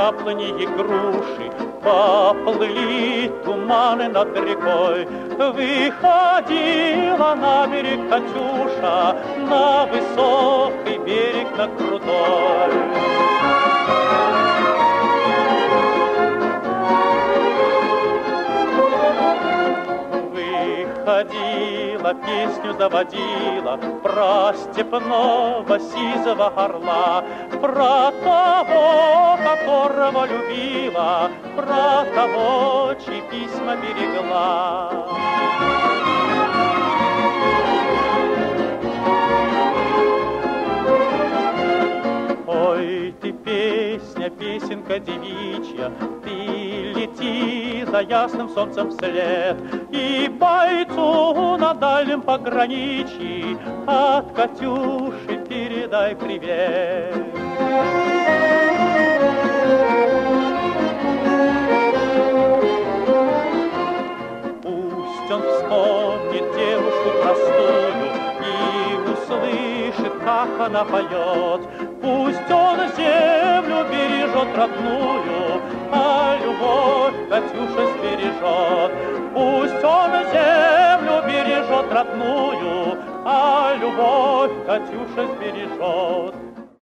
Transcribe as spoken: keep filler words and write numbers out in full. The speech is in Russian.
яблони и груши, поплыли туманы над рекой. Выходила на берег Катюша, на высокий берег, на крутой. Выходила, песню заводила про степного сизого орла, про того, которого любила, про того, чьи письма берегла. Ой, ты песня, песенка девичья, ты лети за ясным солнцем вслед, и бойцу на дальнем пограничье от Катюши передай привет. Пусть он вспомнит девушку простую и услышит, как она поет. Пусть он землю бережет родную, а любовь Катюша сбережет. Пусть он землю бережет родную, а любовь Катюша сбережет.